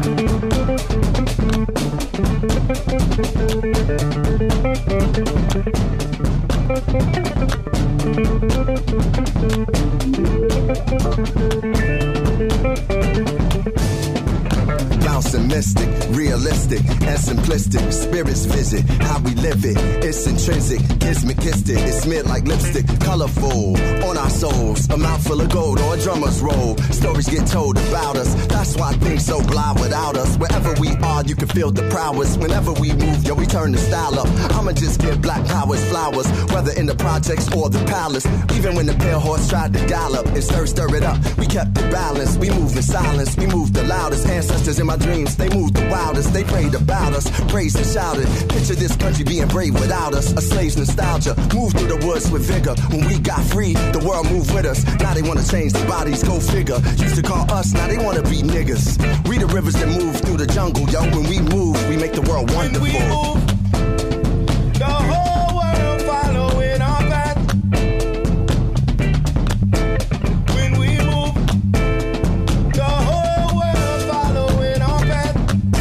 Bouncing mystic, realistic, and simplistic. Spirits visit how we live it. It's intrinsic, kismet kissed it. It's smeared like lipstick, colorful on our souls. A mouthful of gold or a drummer's roll. Stories get told about us. That's why things so blah without us. Wherever we are, you can feel the prowess. Whenever we move, yo, we turn the style up. I'ma just give black powers flowers, whether in the projects or the palace. Even when the pale horse tried to gallop and stir it up, we kept it balanced. We moved in silence, we moved the loudest. Ancestors in my dreams, they moved the wildest. They prayed about us, praised and shouted. Picture this country being brave without us. A slave's nostalgia, moved through the woods with vigor. When we got free, the world moved with us. Now they wanna change their bodies, go figure. Used to call us, now they wanna be niggas. We the rivers that move through the jungle, yo. When we move, we make the world wonderful. When we move, the whole world following our path. When we move, the whole world following our path.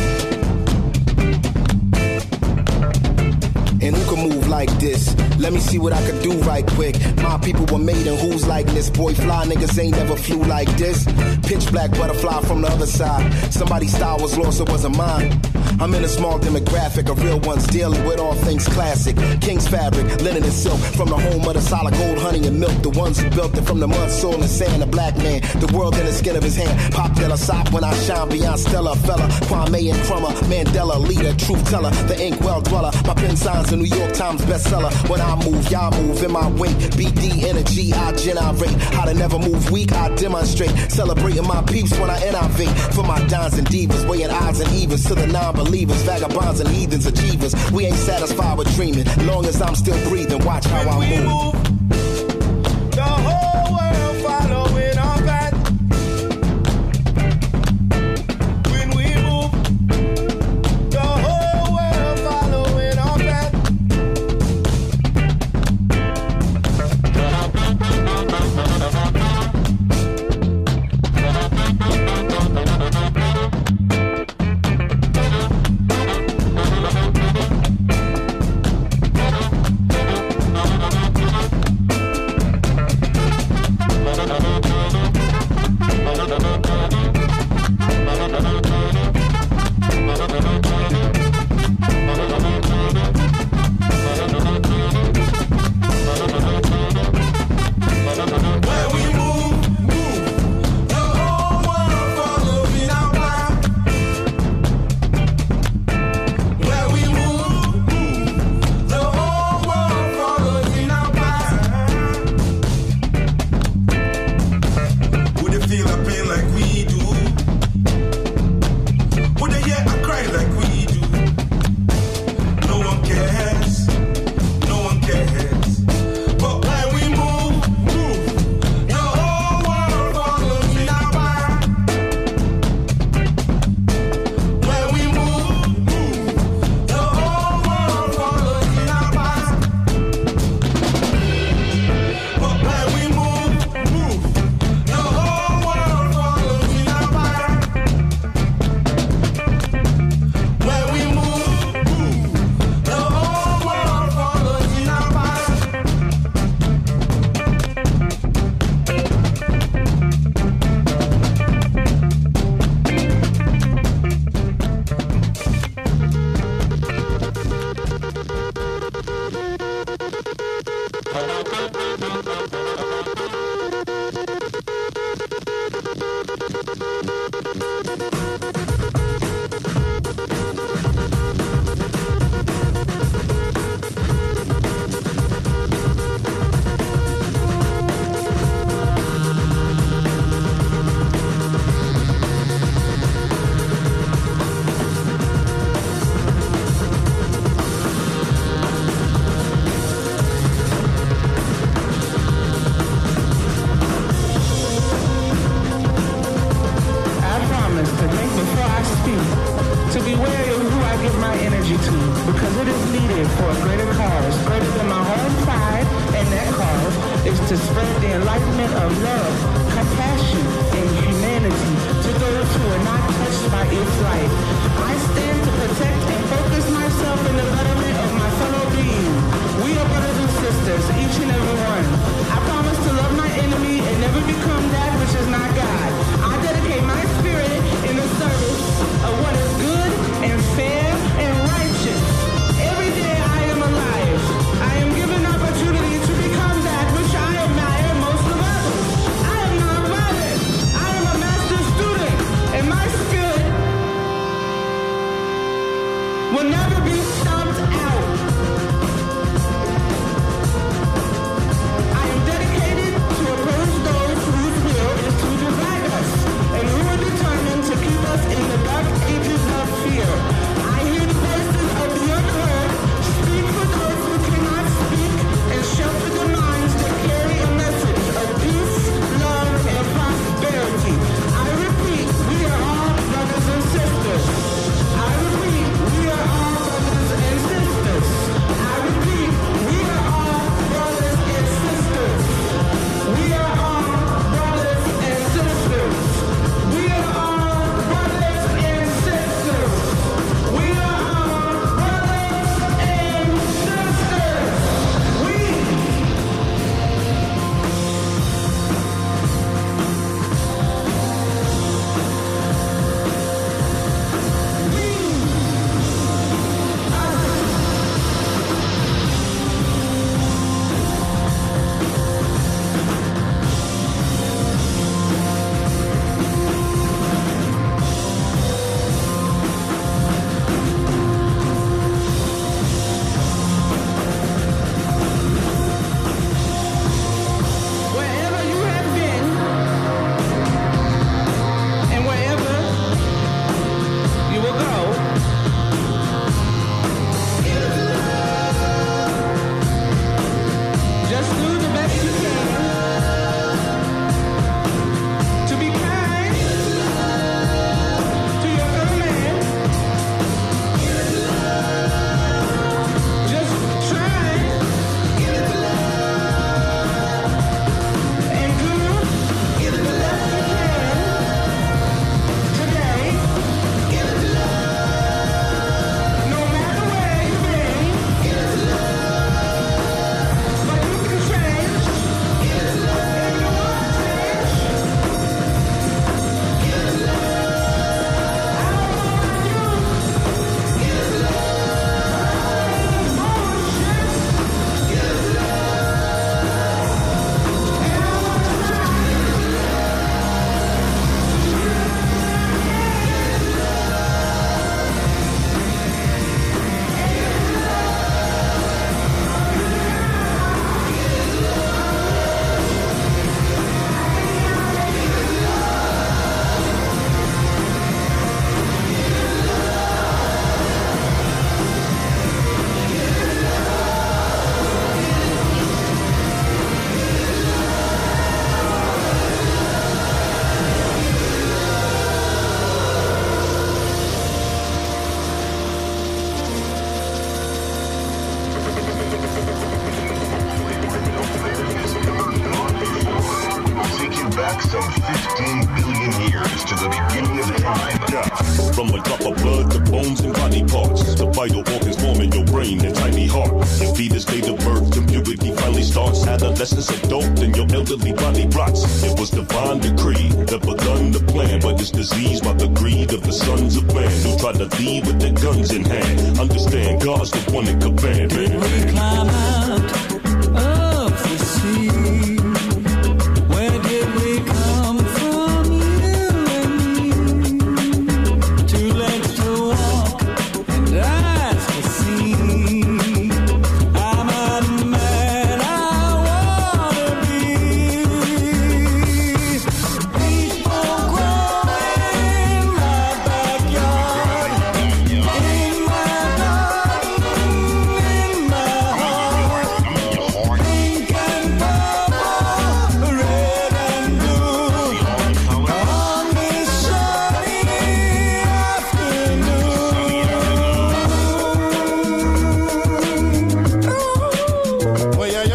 And who can move like this? Let me see what I could do right quick. My people were made in who's like this. Boy, fly niggas ain't never flew like this. Pitch black butterfly from the other side. Somebody's style was lost, it wasn't mine. I'm in a small demographic of real ones dealing with all things classic. King's fabric, linen and silk. From the home of the solid gold, honey and milk. The ones who built it from the mud, soil and sand. A black man, the world in the skin of his hand. Pop Della Sop when I shine beyond Stella. Fella, Kwame and Crummer. Mandela, leader, truth teller. The ink well dweller. My pen signs a New York Times bestseller. When I move, y'all move in my wake. BD energy, I generate. How to never move weak, I demonstrate. Celebrating my peeps when I innovate. For my dons and divas, weighing odds and evens to the non-believers, vagabonds and heathens, achievers. We ain't satisfied with dreaming. Long as I'm still breathing, watch how I move. The whole world following our path. When we move, the whole world following our path. To spread the enlightenment of love, compassion, and humanity to those who are not touched by its light. essence of dope, then your elderly body rots. It was divine decree that begun the plan, but it's diseased by the greed of the sons of man who try to lead with their guns in hand. Understand, God's the one that command, man. Did we climb out of the sea? Where did we come from, you and me? 2 legs to walk and eyes to see. I'm a man I wanna be. People growing in my backyard, in my garden, in my heart. Pink and purple, red and blue, on this sunny afternoon. Well, yeah.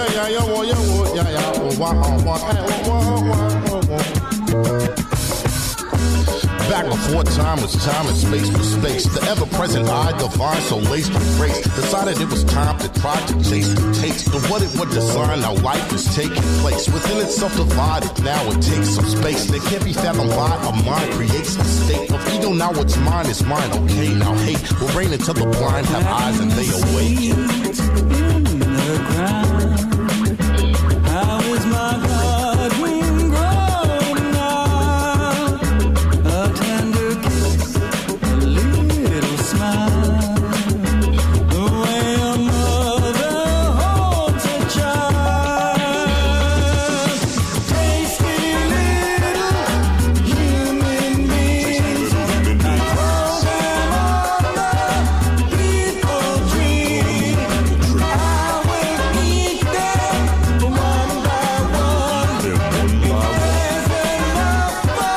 Back before time was time and space was space. The ever-present I, divine, so laced with grace, decided it was time to try to chase the taste of what it would design. Now life is taking place within itself divided. Now it takes some space that can't be fathomed by a mind. Creates a state of ego. Now what's mine is mine. Okay, now hate will reign until the blind have eyes and they awake. In the ground, how is my garden growing now? A tender kiss, a little smile, the way a mother holds a child. Tasty little human beings, I throw them on the people tree. I will eat them one by one. There's enough for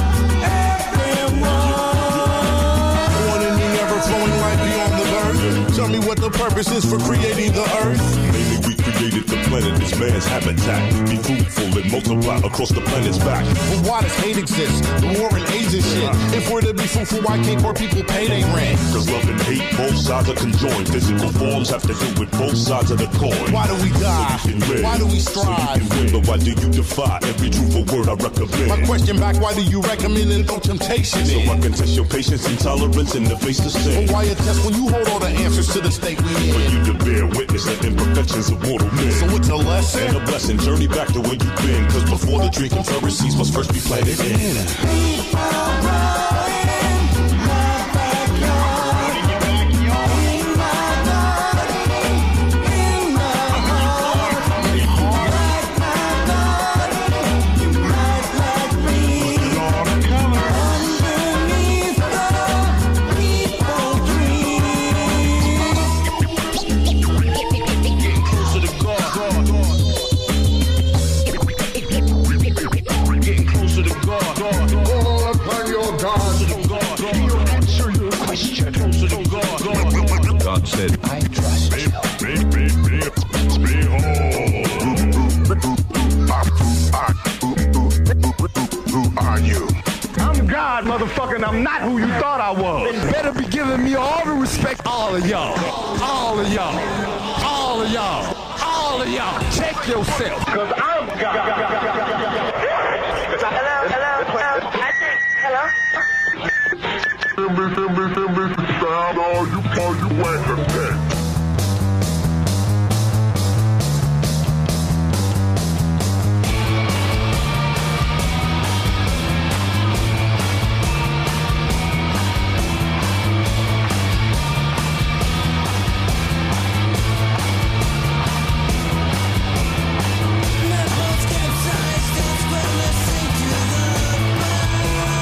everyone. Morning and ever flowing light beyond the earth. Tell me what the purpose is for creating the earth. Mainly we created the planet as man's habitat. Be fruitful and multiply across the planet's back. But why does hate exist? The war and AIDS and shit. If we're to be fruitful, why can't poor people pay their rent? Cause love and hate, both sides are conjoined. Physical forms have to do with both sides of the coin. Why do we die? So you can live, Why do we so you strive? can win, but why do you defy every truthful word I recommend? My question back, why do you recommend and throw temptation So I in? can test your patience and tolerance in the face of sin. But why a test when you hold all the answers to the state we For in? you to bear witness the imperfections of mortal men. So it's a And lesson? a blessing, journey back to where you've been. Cause before the tree can flourish, seeds must first be planted in. People growing in my backyard, in my garden, in my heart. Like my garden, you might like me. Underneath the people tree. Getting closer to God. Call upon your God. He'll answer your question. Closer to God. God said, I trust you. Who are you? I'm God, motherfucker, and I'm not who you thought I was. Better be giving me all the respect, all of y'all. All of y'all. All of y'all. All of y'all. Check yourself. Cause I'm God. Hello?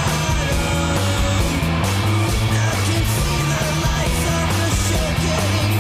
I can see the lights of the show getting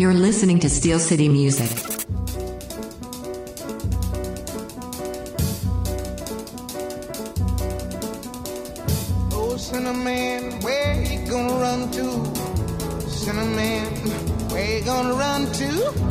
You're listening to Steel City Music. Oh, Cinnamon, where you gonna run to? Cinnamon, where you gonna run to?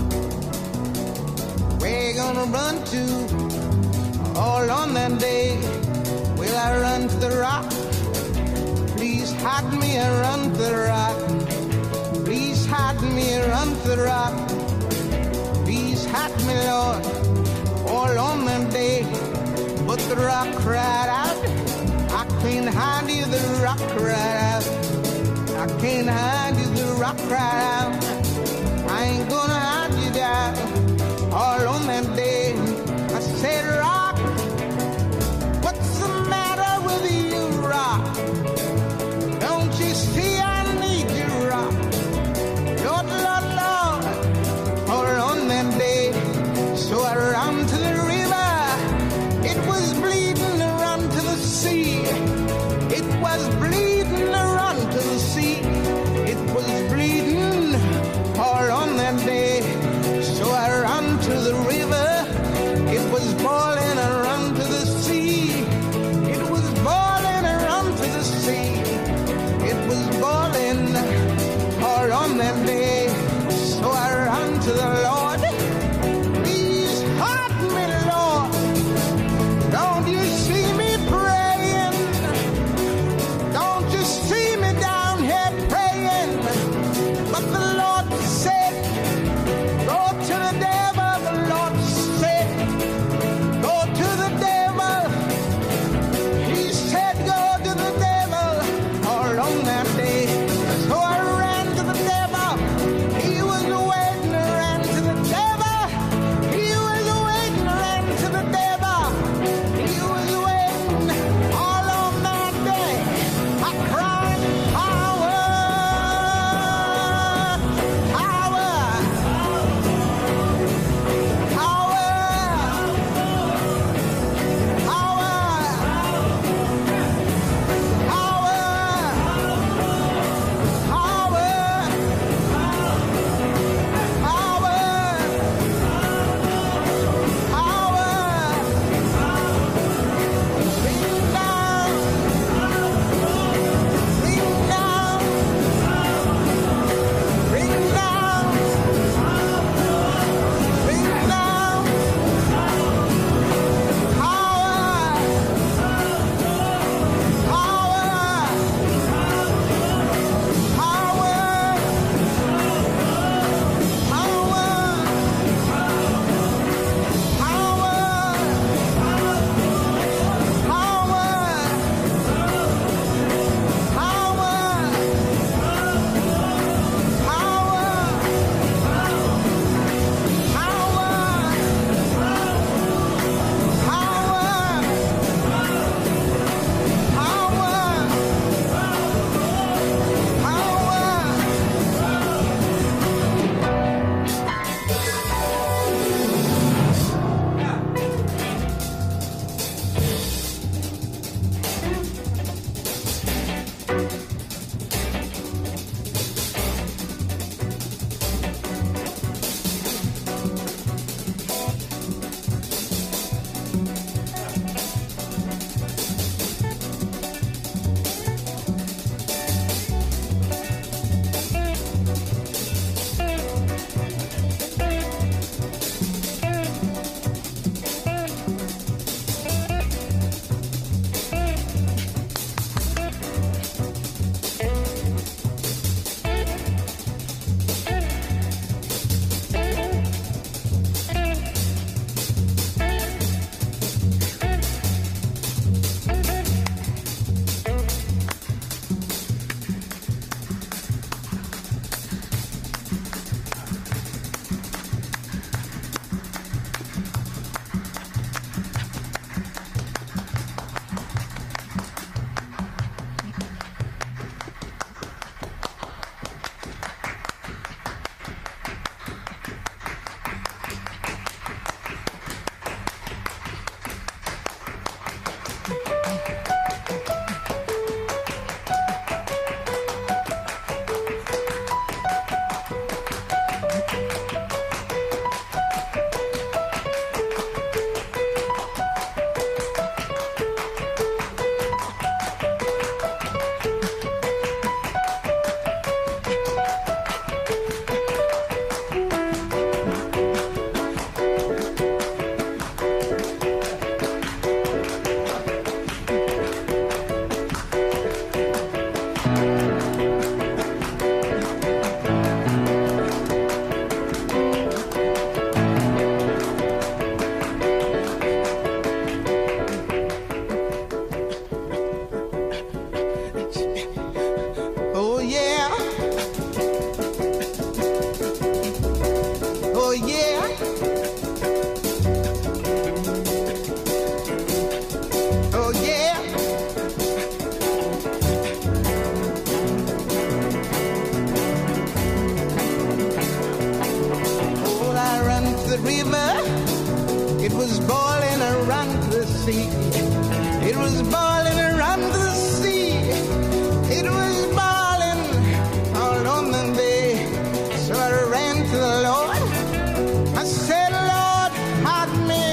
Where you gonna run to? All on that day, will I run to the rock? Please hide me and run to the rock. Please hide me and run to the rock. Please hide me, Lord, all on that day. But the rock cried out, I can't hide you, the rock cried out. I can't hide you, the rock cried out. I ain't gonna hide you down. All on that day, I said, rock, what's the matter with you, rock? Don't you see I need you, rock? Lord, Lord, Lord, all on that day, so I ran to the river. It was bleeding to run to the sea. It was bleeding to run to the sea. It was bleeding all on that day. So I ran to the river. It was boiling and run to the sea. It was boiling and run to the sea. It was boiling all on that day. So I ran to the Lord. Please help me, Lord. Don't you see me praying? Don't you see sea. It was boiling around the sea. It was boiling all on the bay. So I ran to the Lord. I said, Lord, hide me.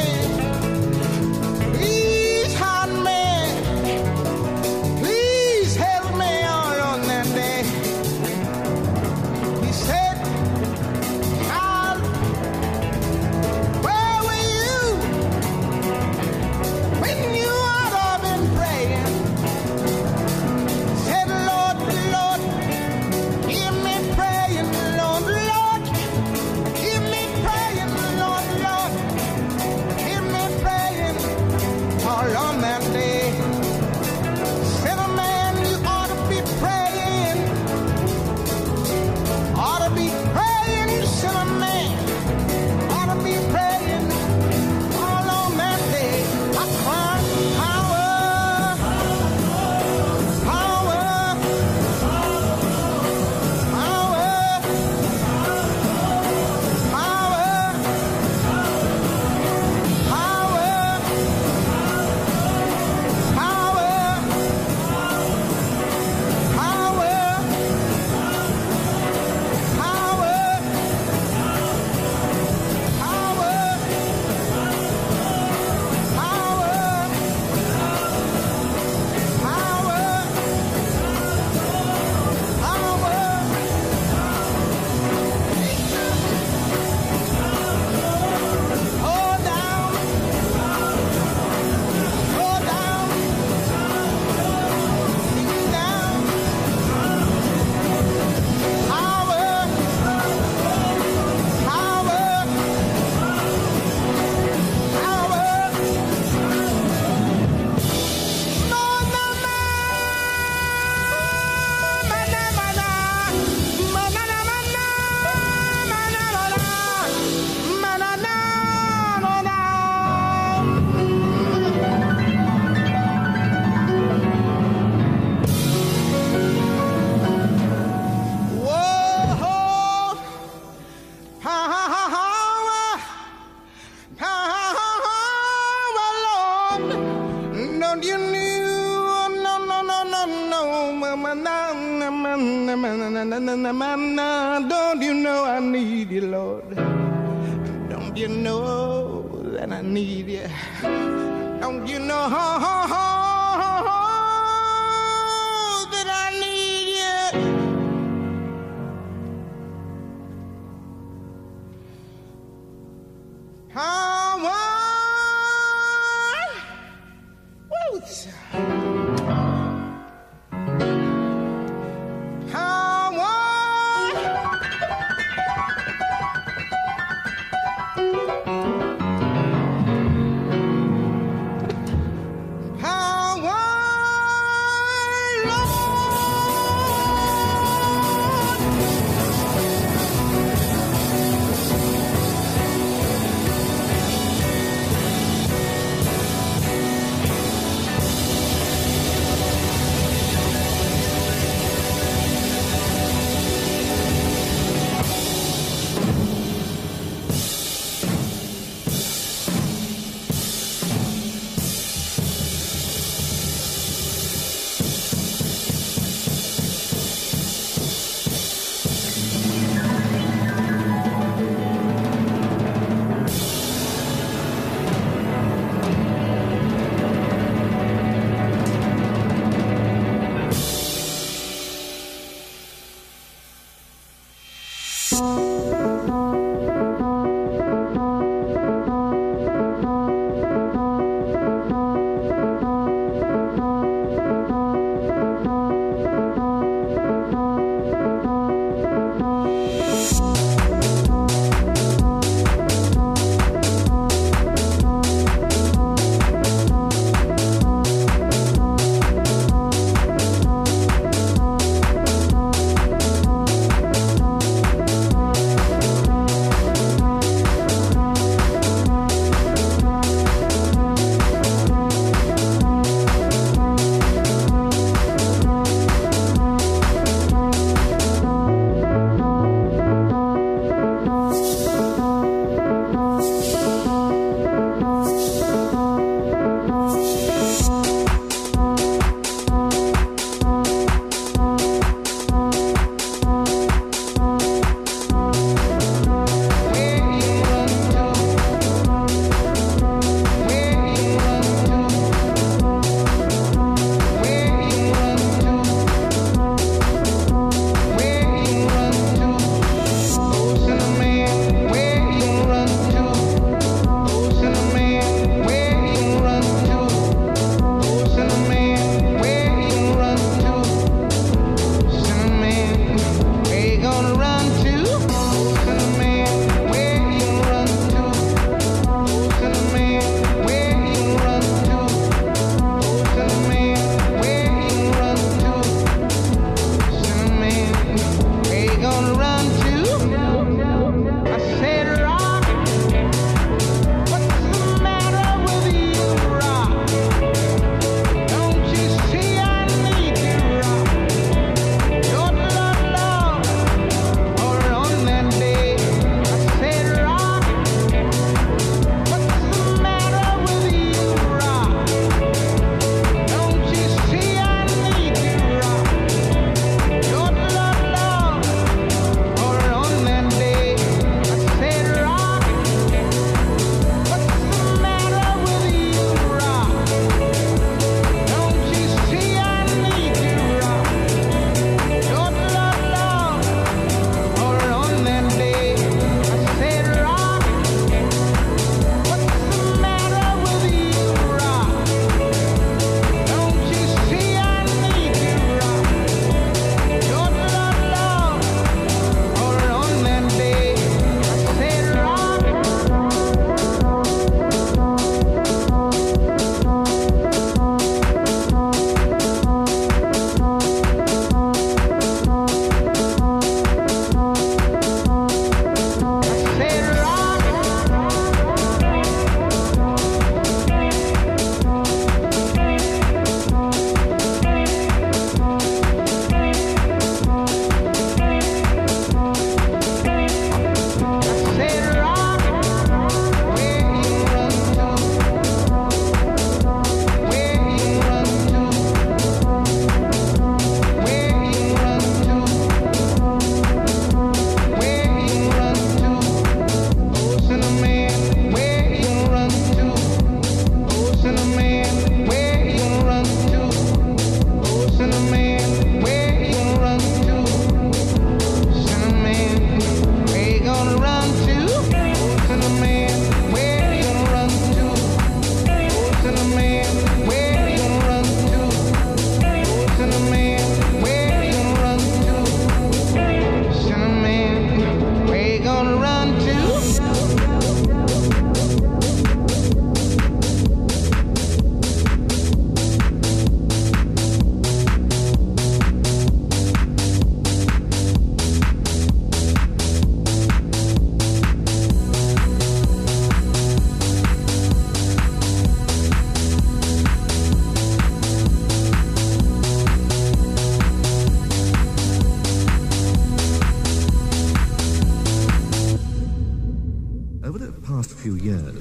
Please hide me. Please help me all on that day. He said, child, where were you when you ought to have been praying? Said, Lord, Lord, hear me praying, Lord, Lord, hear me praying, Lord, Lord, hear me praying all on that day. Said, a man, you ought to be praying, ought to be praying, said a man, ought to be praying all on that day. I cried, power, power, power, Don't you know? No, no, no, no, no, mama, na, na, na, na, na, na, na, na, na, na. Don't you know I need you, Lord? Don't you know that I need you? Don't you know that I need you? How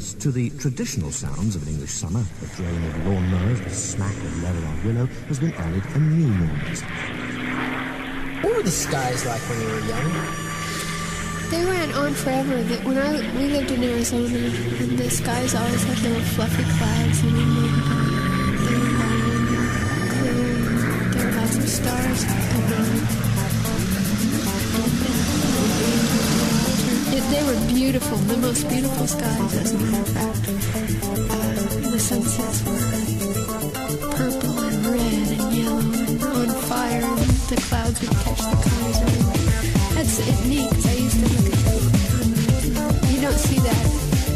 us to the traditional sounds of an English summer. The drone of lawnmowers, the smack of leather on willow, has been added a new noise. What were the skies like when you were young? They went on forever. We lived in Arizona, and the skies always had little fluffy clouds in them. They were long and clear. There were lots of stars at night. They were beautiful, the most beautiful skies, as a matter of fact. The sunsets were purple and red and yellow and on fire, and the clouds would catch the colors everywhere. That's neat, because I used to look at them. You don't see that.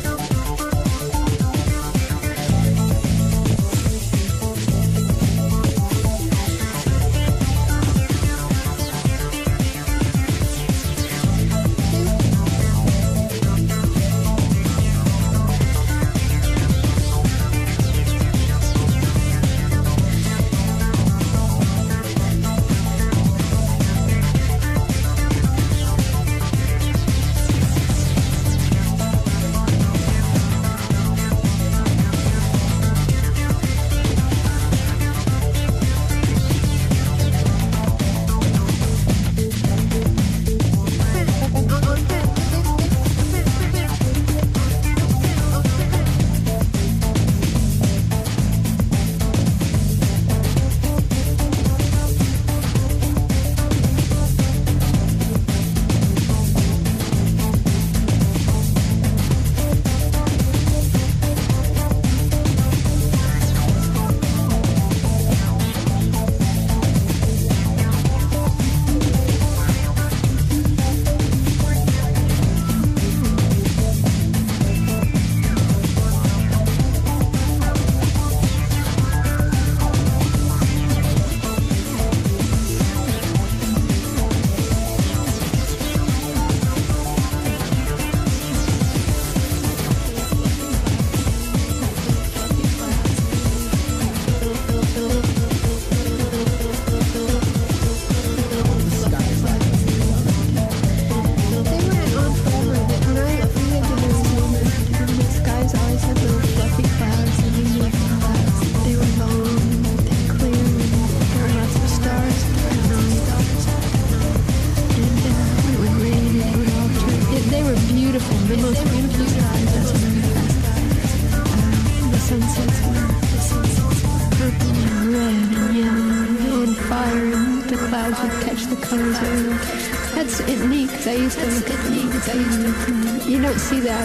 You don't see that.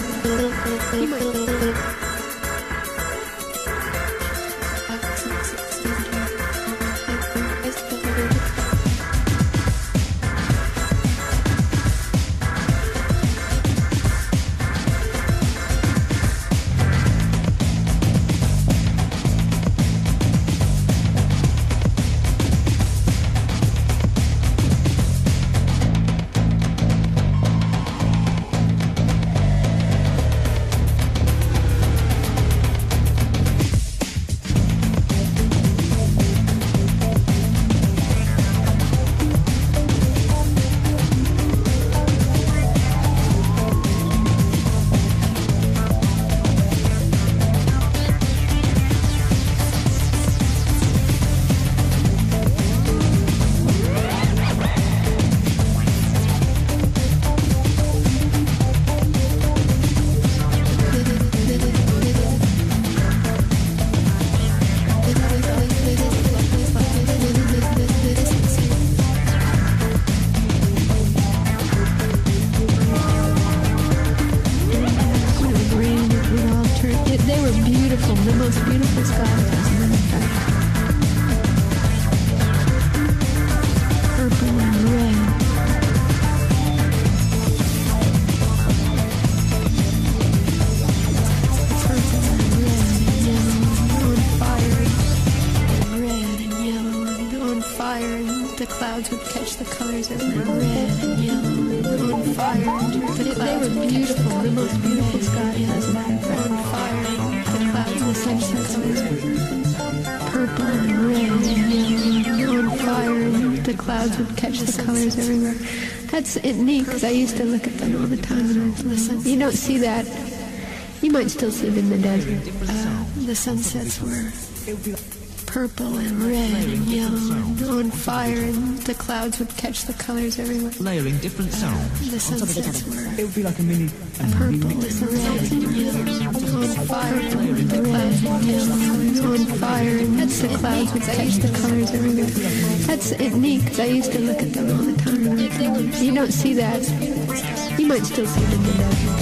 That's neat, because I used to look at them all the time and I'd listen. You don't see that. You might still see it in the desert. The sunsets were purple and red and yellow and on fire, and the clouds would catch the colors everywhere. Layering different sounds. The sunsets were It would be like a mini purple and red and yellow on fire, and the clouds would catch the colors on fire, and that's the clouds would catch the colors everywhere. That's neat, because I used to look at them all the time. You don't see that. You might still see them in the desert.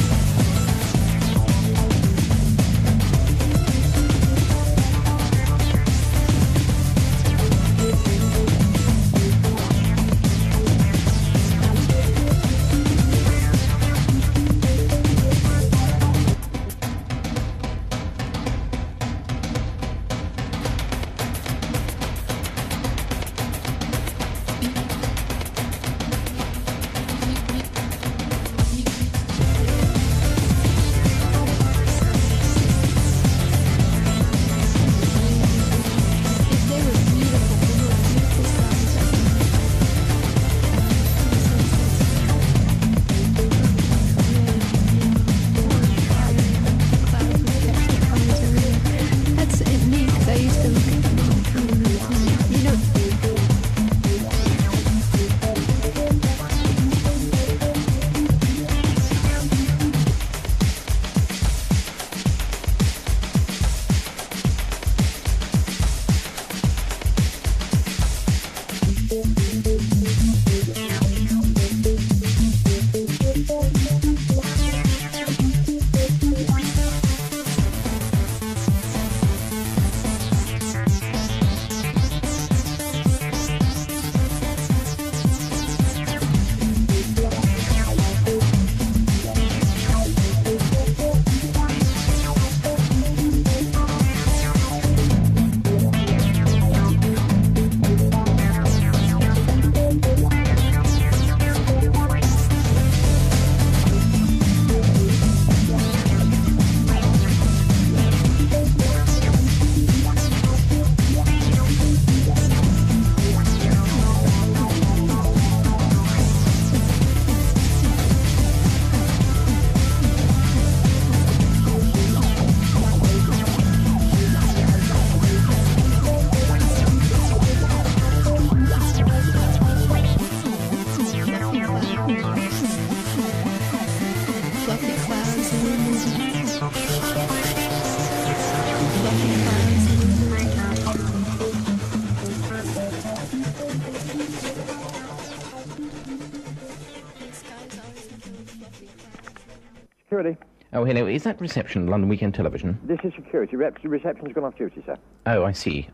Security. Oh, hello. Is that reception, London Weekend Television? This is security. Reception's gone off duty, sir. Oh, I see.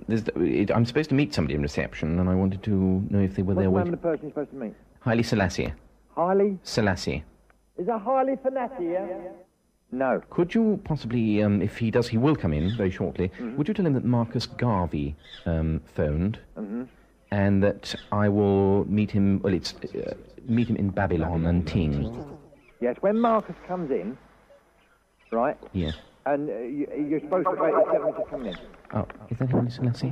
I'm supposed to meet somebody in reception, and I wanted to know if they were there. What's the name of the person you're supposed to meet? Haile Selassie. Haile? Selassie. Is that Haile Selassie, yeah? No. Could you possibly, if he does, he will come in very shortly. Mm-hmm. Would you tell him that Marcus Garvey phoned, and that I will meet him? Well, meet him in Babylon and Ting. Yes, when Marcus comes in, right? Yeah. And you're supposed to wait until he's coming in. Oh, is that Haile Selassie?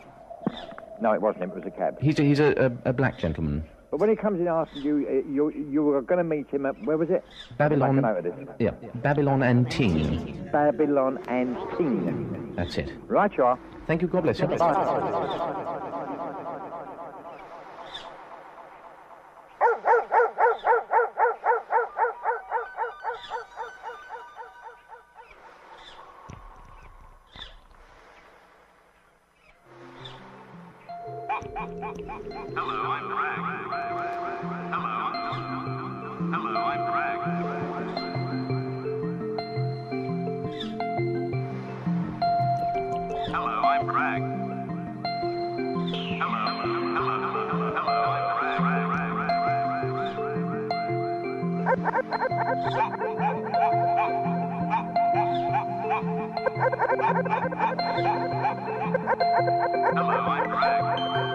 No, it wasn't him. It was a cab. He's a black gentleman. But when he comes in after you were going to meet him at, where was it? Babylon. Yeah, Babylon and Ting. Babylon and Ting. That's it. Right, you are. Thank you. God bless you. Bye. Hello, I'm Bragg. Hello, I'm Bragg. Hello, I'm Bragg. Hello, I'm Bragg.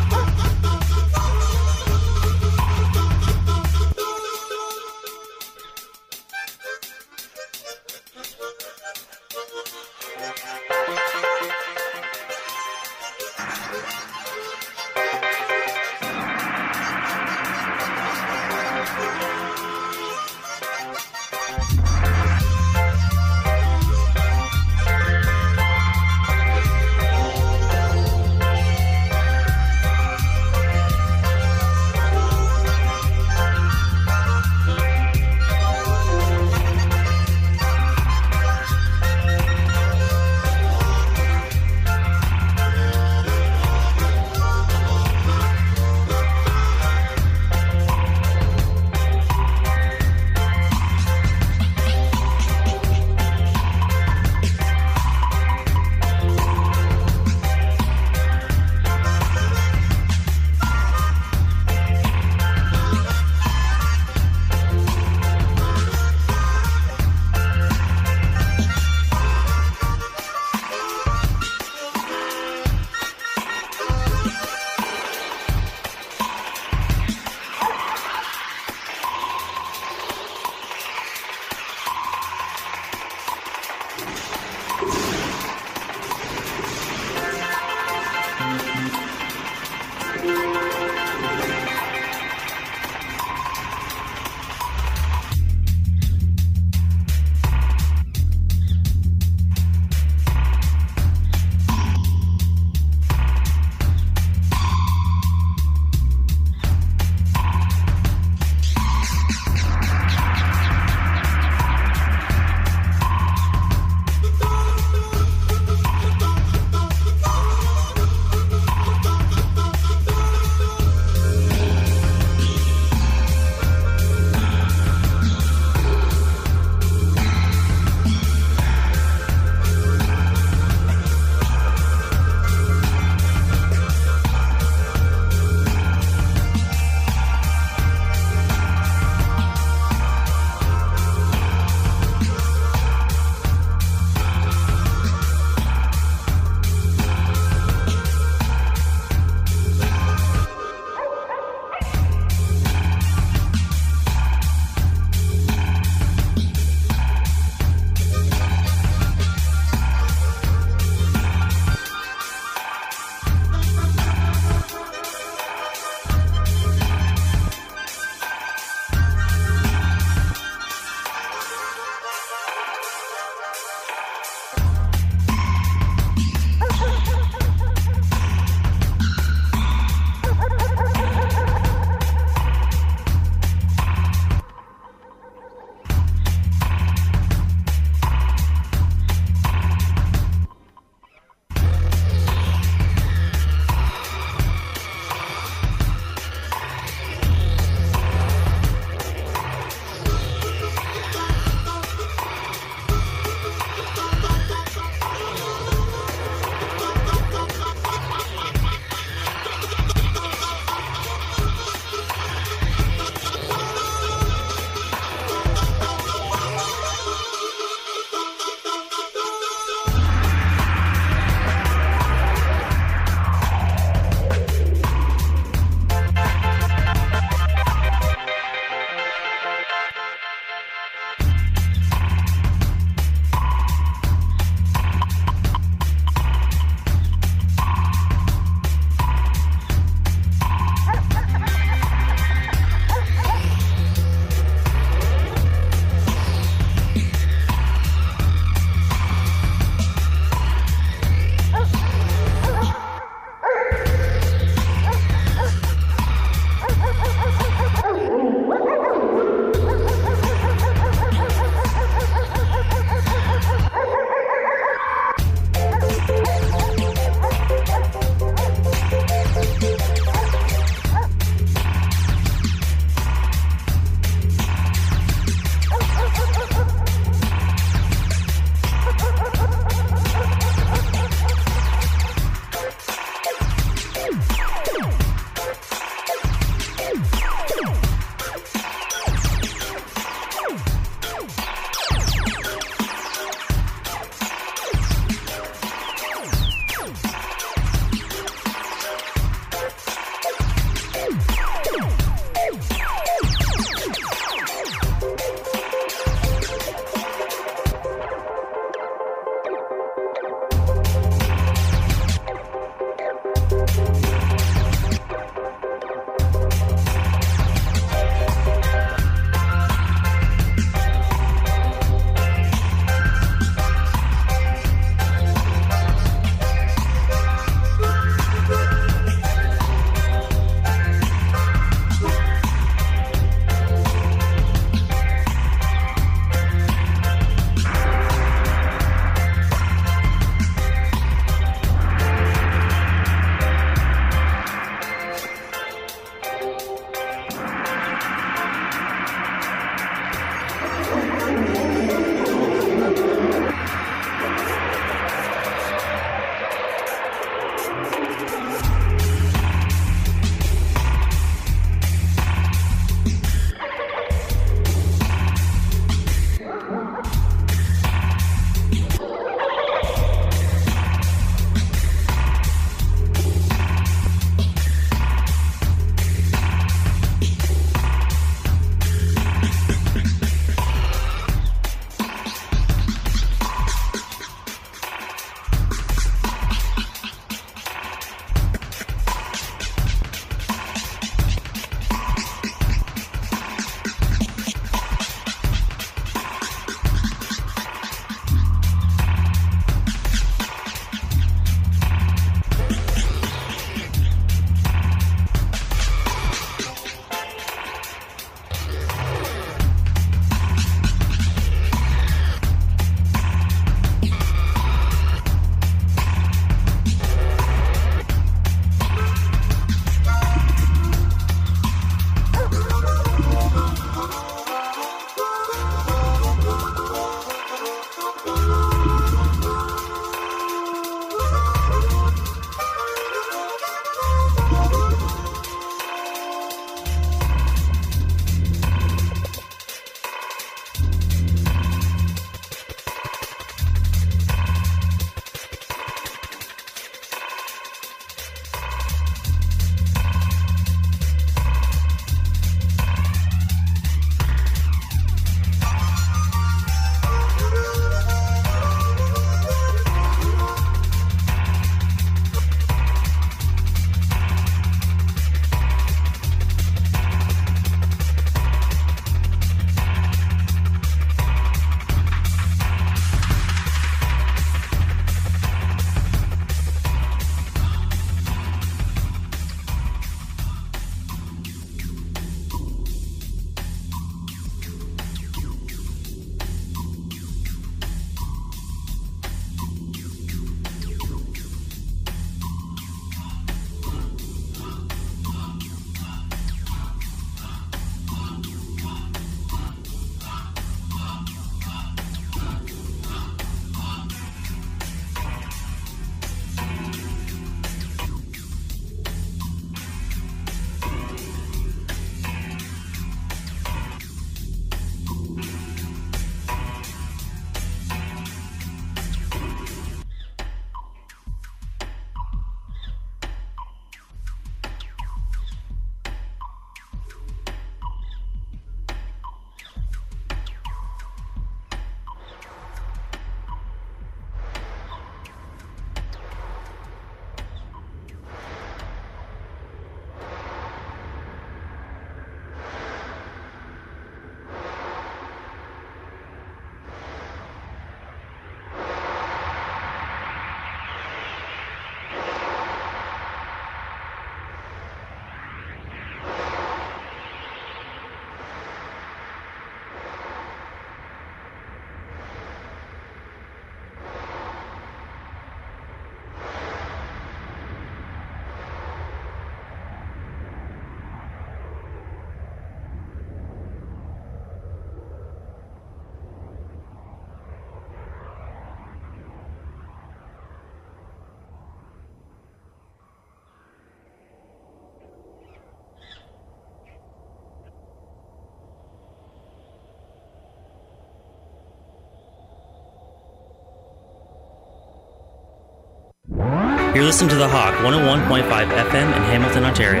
You're listening to The Hawk, 101.5 FM in Hamilton, Ontario.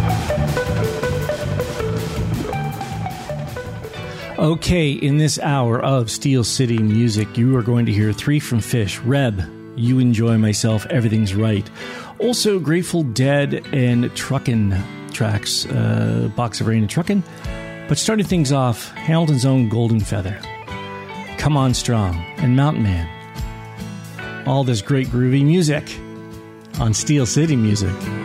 Okay, in this hour of Steel City Music, you are going to hear 3 from Fish, Reb, You Enjoy Myself, Everything's Right. Also, Grateful Dead and Truckin' tracks, Box of Rain and Truckin'. But starting things off, Hamilton's own Golden Feather, Come On Strong, and Mountain Man. All this great groovy music on Steel City Music.